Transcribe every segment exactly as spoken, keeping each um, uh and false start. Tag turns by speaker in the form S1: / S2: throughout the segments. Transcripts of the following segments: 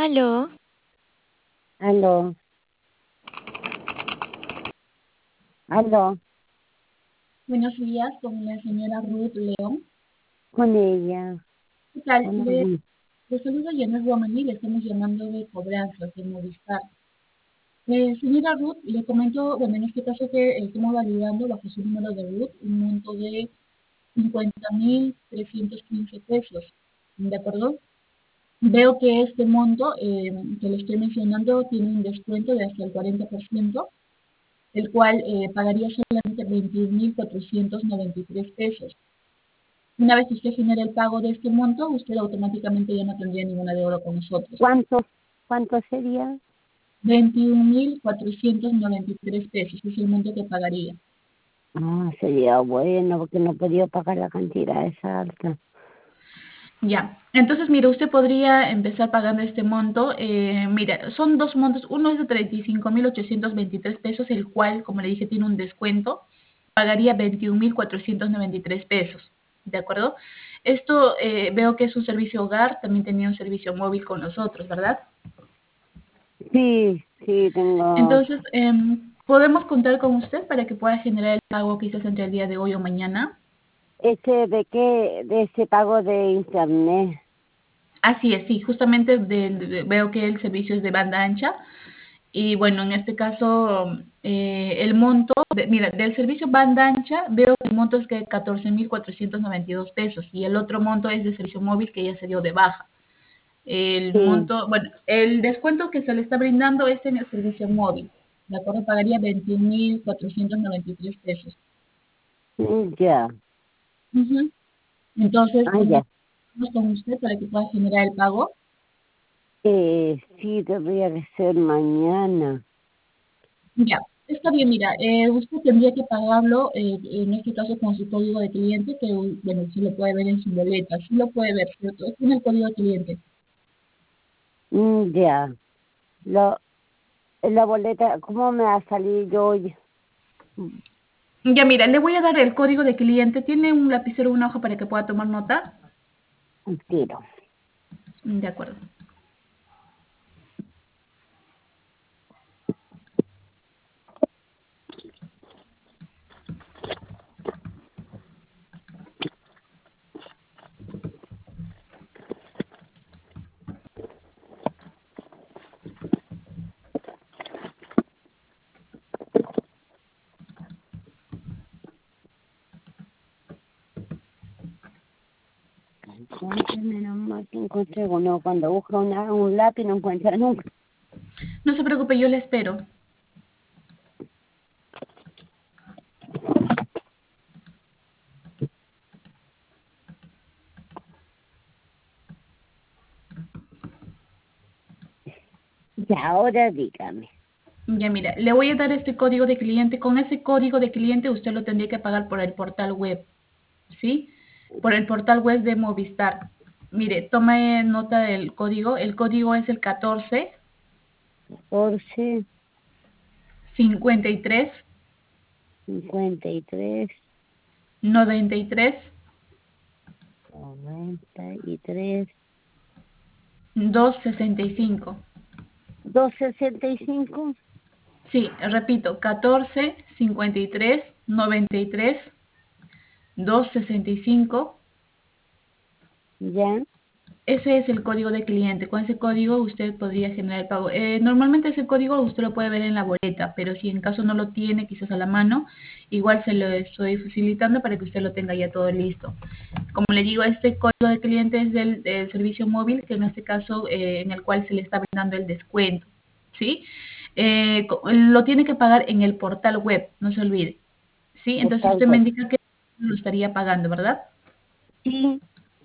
S1: Aló,
S2: Aló, aló,
S3: Buenos días, con la señora Ruth León.
S2: con ella.
S3: ¿Qué tal?
S2: Buenos
S3: Le,
S2: días.
S3: le saluda Janet Guamaní, le estamos llamando de cobranzas de Movistar. Eh, señora Ruth, le comento, bueno, en este caso que eh, estamos validando bajo su número de Ruth un monto de cincuenta mil trescientos quince pesos, ¿de acuerdo? Veo que este monto eh, que le estoy mencionando tiene un descuento de hasta el cuarenta por ciento, el cual eh, pagaría solamente veintiún mil cuatrocientos noventa y tres pesos. Una vez que usted genere el pago de este monto, usted automáticamente ya no tendría ninguna deuda con nosotros.
S2: ¿Cuánto, cuánto sería?
S3: veintiún mil cuatrocientos noventa y tres pesos es el monto que pagaría.
S2: Ah, sería bueno, porque no podía pagar la cantidad esa alta.
S3: Ya, entonces mire, usted podría empezar pagando este monto. Eh, mira, son dos montos. Uno es de treinta y cinco mil ochocientos veintitrés pesos, el cual, como le dije, tiene un descuento. Pagaría veintiún mil cuatrocientos noventa y tres pesos. ¿De acuerdo? Esto eh, veo que es un servicio hogar, también tenía un servicio móvil con nosotros, ¿verdad?
S2: Sí, sí, tengo
S3: Entonces, em, podemos contar con usted para que pueda generar el pago quizás entre el día de hoy o mañana.
S2: ese de qué, de ese pago de internet.
S3: Así es, sí, justamente de- de- veo que el servicio es de banda ancha y bueno, en este caso, eh, el monto, de- mira, del servicio banda ancha veo que el monto es que catorce mil cuatrocientos noventa y dos pesos y el otro monto es de servicio móvil que ya se dio de baja. El
S2: Sí,
S3: monto, bueno, el descuento que se le está brindando es en el servicio móvil. ¿De acuerdo? Pagaría veintiún mil cuatrocientos noventa y tres pesos.
S2: mm, ya.
S3: Ujú. Entonces,
S2: Ah,
S3: podemos
S2: ya.
S3: con usted para que pueda generar el pago.
S2: Eh, sí, tendría que ser mañana.
S3: Ya, está bien, mira, eh, usted tendría que pagarlo, eh, en este caso con su código de cliente, que, bueno, se lo puede ver en su boleta, sí lo puede ver, ¿cierto? Tiene el código de cliente.
S2: Mm, ya. Lo, la boleta, ¿cómo me va a salir yo hoy?
S3: Ya, mira, le voy a dar el código de cliente. ¿Tiene un lapicero o una hoja para que pueda tomar nota?
S2: Un tiro.
S3: De acuerdo.
S2: Entonces, menos mal que encontré uno. Cuando busca una, un lápiz no encuentra nunca.
S3: No se preocupe, yo le espero.
S2: Y ahora dígame.
S3: Ya, mira, le voy a dar este código de cliente. Con ese código de cliente usted lo tendría que pagar por el portal web, ¿sí? Por el portal web de Movistar. Mire, tome nota del código. El código es el catorce
S2: catorce,
S3: cincuenta y tres
S2: cincuenta y tres,
S3: noventa y tres
S2: noventa y tres,
S3: doscientos sesenta y cinco.
S2: doscientos sesenta y cinco.
S3: Sí, repito, catorce cincuenta y tres noventa y tres doscientos sesenta y cinco.
S2: Ya.
S3: Ese es el código de cliente. Con ese código usted podría generar el pago. Eh, normalmente ese código usted lo puede ver en la boleta, pero si en caso no lo tiene, quizás a la mano, igual se lo estoy facilitando para que usted lo tenga ya todo listo. Como le digo, este código de cliente es del, del servicio móvil, que en este caso, eh, en el cual se le está brindando el descuento, ¿sí? Eh, co- lo tiene que pagar en el portal web, no se olvide, ¿sí? Entonces
S2: Portal
S3: usted me
S2: web.
S3: indica que lo estaría pagando, ¿verdad?
S2: Sí,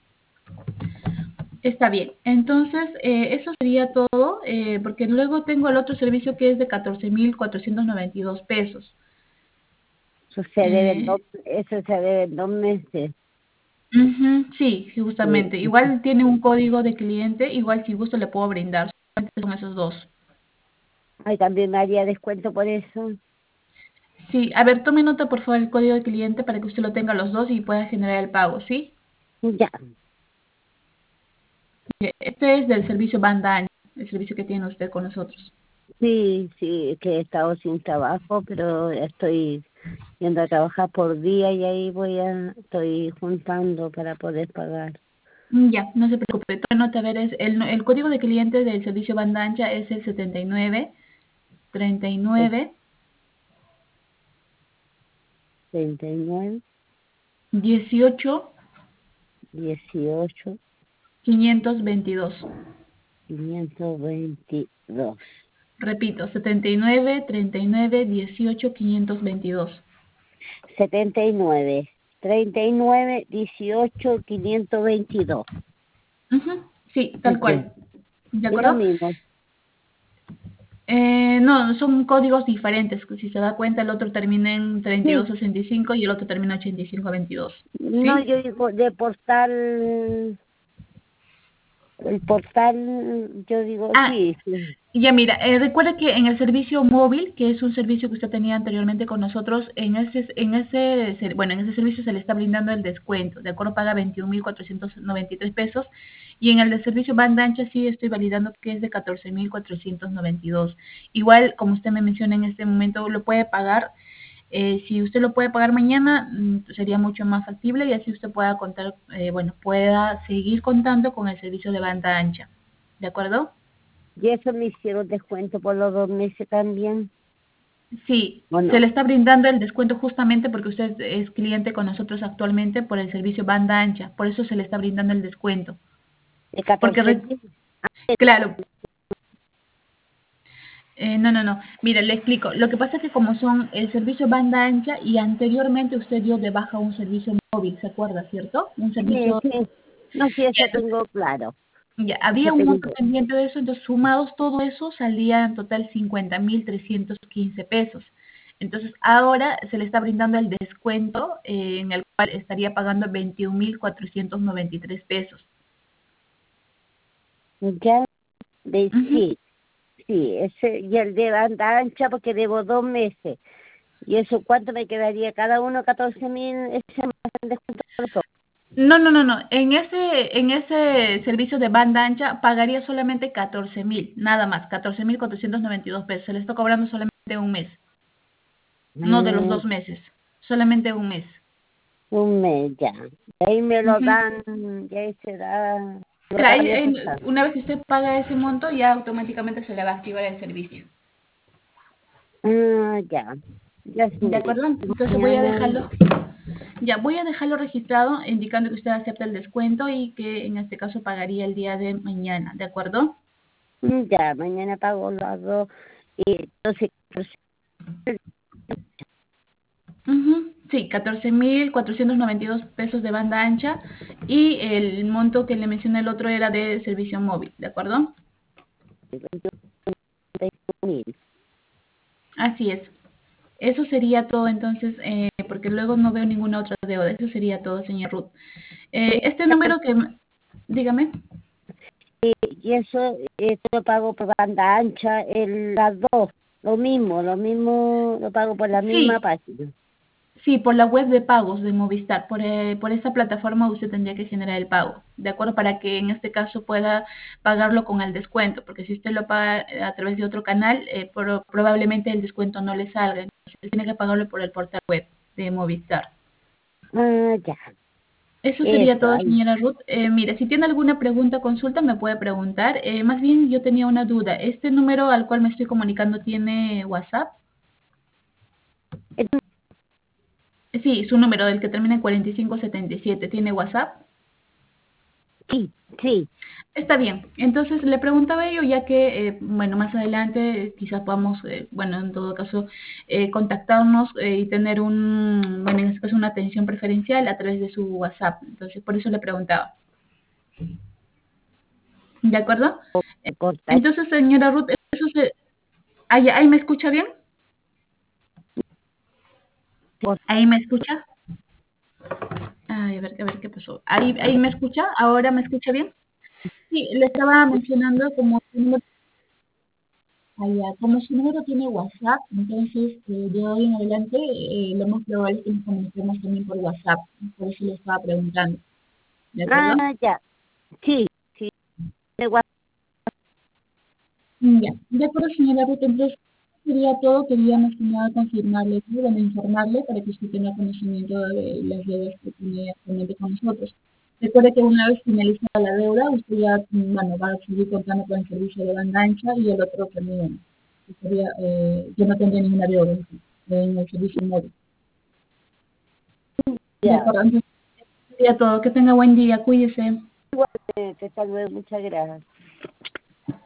S3: Está bien. Entonces, eh, eso sería todo, eh, porque luego tengo el otro servicio que es de catorce mil cuatrocientos noventa y dos pesos.
S2: eso se debe en
S3: Eh,
S2: dos, eso se debe en dos meses.
S3: ujú, sí, sí,
S2: Sí.
S3: justamente. Igual tiene un código de cliente, igual si gusto le puedo brindar. Solamente son esos dos.
S2: Ay, también me haría descuento por eso.
S3: Sí, a ver, tome nota por favor el código de cliente para que usted lo tenga los dos y pueda generar el pago, ¿sí?
S2: Ya.
S3: Mire, este es del servicio banda ancha, es el servicio que tiene usted con nosotros.
S2: Sí, sí, que he estado sin trabajo, pero estoy yendo a trabajar por día y ahí voy a, estoy juntando para poder pagar.
S3: Mm, Ya, no se preocupe. Tome nota, a ver, es el, el código de cliente del servicio banda ancha es el setenta y nueve, treinta y
S2: Es
S3: nueve,
S2: treinta y nueve,
S3: dieciocho,
S2: dieciocho,
S3: quinientos veintidós.
S2: quinientos veintidós.
S3: Repito, setenta y nueve, treinta y nueve, dieciocho, quinientos veintidós.
S2: setenta y nueve, treinta y nueve, dieciocho, quinientos veintidós.
S3: Ujú, sí, tal
S2: Ok.
S3: cual. ¿De
S2: Es lo
S3: acuerdo?
S2: mismo.
S3: Eh, no, son códigos diferentes. Si se da cuenta, el otro termina en treinta y dos
S2: Sí,
S3: sesenta y cinco y el otro termina en ochenta y cinco veintidós.
S2: no,
S3: ¿Sí?
S2: yo digo de portal, el portal, yo digo
S3: Ah,
S2: sí, sí.
S3: ya mira, eh, recuerde que en el servicio móvil, que es un servicio que usted tenía anteriormente con nosotros, en ese, en ese, ser- bueno, en ese servicio se le está brindando el descuento, de acuerdo, paga veintiún mil cuatrocientos noventa y tres pesos, y en el de servicio banda ancha sí estoy validando que es de catorce mil cuatrocientos noventa y dos. Igual, como usted me menciona en este momento, lo puede pagar. Eh, si usted lo puede pagar mañana, mm, sería mucho más factible y así usted pueda contar, eh, bueno, pueda seguir contando con el servicio de banda ancha. ¿De acuerdo?
S2: Y eso me hicieron descuento por los dos meses también.
S3: Sí, se
S2: Bueno,
S3: le está brindando el descuento justamente porque usted es cliente con nosotros actualmente por el servicio banda ancha, por eso se le está brindando el descuento.
S2: de
S3: Porque,
S2: catorce
S3: re-
S2: mil.
S3: claro, eh, no, no, no, mire, le explico. Lo que pasa es que como son el servicio banda ancha y anteriormente usted dio de baja un servicio móvil, ¿se acuerda, cierto? Un
S2: Sí,
S3: servicio,
S2: sí. No, sí,
S3: ya,
S2: eso
S3: entonces,
S2: tengo claro.
S3: ya,
S2: Eso
S3: había un monto
S2: tengo.
S3: pendiente de eso, entonces sumados todo eso salía en total cincuenta mil trescientos quince pesos. Entonces ahora se le está brindando el descuento eh, en el cual estaría pagando veintiún mil cuatrocientos noventa y tres pesos.
S2: Ya, de,
S3: Ujú.
S2: sí, sí, ese, y el de banda ancha porque debo dos meses. ¿Y eso cuánto me quedaría? Cada uno catorce mil, ese me hacen descuento por todo.
S3: No, no, no, no. En ese, en ese servicio de banda ancha pagaría solamente catorce mil, nada más, catorce mil cuatrocientos noventa y dos pesos. Se le está cobrando solamente un mes, no de los
S2: Mm,
S3: dos meses, solamente un mes.
S2: un mes ya. Ahí me lo
S3: Ujú.
S2: dan, y ahí se da, lo
S3: Claro,
S2: dan
S3: ahí- ahí-
S2: necesario.
S3: una vez que usted paga ese monto, ya automáticamente se le va a activar el servicio.
S2: Ah, ya, ya
S3: ¿De
S2: sí.
S3: acuerdo? Entonces voy a
S2: Mañana,
S3: dejarlo, ya voy a dejarlo registrado indicando que usted acepta el descuento y que en este caso pagaría el día de mañana. ¿De acuerdo?
S2: mm, ya, mañana pago las dos. Y entonces, pues,
S3: Ujú. Sí, catorce mil cuatrocientos noventa y dos pesos de banda ancha y el monto que le mencioné el otro era de servicio móvil. ¿De acuerdo?
S2: mil.
S3: Así es. Eso sería todo entonces, eh, porque luego no veo ninguna otra deuda. Eso sería todo, señor Ruth. Eh, este número que... Dígame.
S2: Y, y eso, esto lo pago por banda ancha, el, las dos, lo mismo, lo mismo, lo pago por la misma
S3: Sí,
S2: página.
S3: sí, por la web de pagos de Movistar. Por, eh, por esa plataforma usted tendría que generar el pago, ¿de acuerdo? Para que en este caso pueda pagarlo con el descuento, porque si usted lo paga eh, a través de otro canal, eh, pro- probablemente el descuento no le salga. Entonces tiene que pagarlo por el portal web de Movistar.
S2: Ah, ya,
S3: Eso sería
S2: eso,
S3: todo,
S2: ahí.
S3: señora Ruth. Eh, mire, si tiene alguna pregunta o consulta, me puede preguntar. Eh, más bien, yo tenía una duda. ¿Este número al cual me estoy comunicando tiene WhatsApp? Sí, su número, del que termina en cuarenta y cinco setenta y siete, ¿tiene WhatsApp?
S2: Sí, sí.
S3: Está bien. Entonces le preguntaba yo, ya que, eh, bueno, más adelante eh, quizás podamos, eh, bueno, en todo caso, eh, contactarnos eh, y tener un, bueno, en este caso una atención preferencial a través de su WhatsApp. Entonces, por eso le preguntaba. ¿De acuerdo?
S2: Corta.
S3: Entonces, señora Ruth, eso se... ¿Ahí, ahí me escucha bien? ¿Ahí me escucha? Ay, a ver, a ver qué pasó. ¿Ahí, ahí me escucha? ¿Ahora me escucha bien? Sí, le estaba mencionando como su número, allá, como su número tiene WhatsApp, entonces eh, de hoy en adelante eh, lo más probable es que nos comuniquemos también por WhatsApp. Por eso le estaba preguntando. ¿De acuerdo?
S2: Ah, ya, sí, sí, de
S3: Ya, de acuerdo, señora Ruth, entonces sería todo, quería más que nada confirmarle, ¿sí? Bueno, informarle para que usted tenga conocimiento de las deudas que tiene actualmente con nosotros. Recuerde que una vez finalizada la deuda, usted ya, mm, bueno, va a seguir contando con el servicio de banda ancha y el otro también, que sería, eh, yo no tendría ninguna deuda en el servicio móvil. De
S2: Ya,
S3: acuerdo, entonces sería todo. Que tenga buen día, cuídese.
S2: eh, que tal vez, muchas gracias.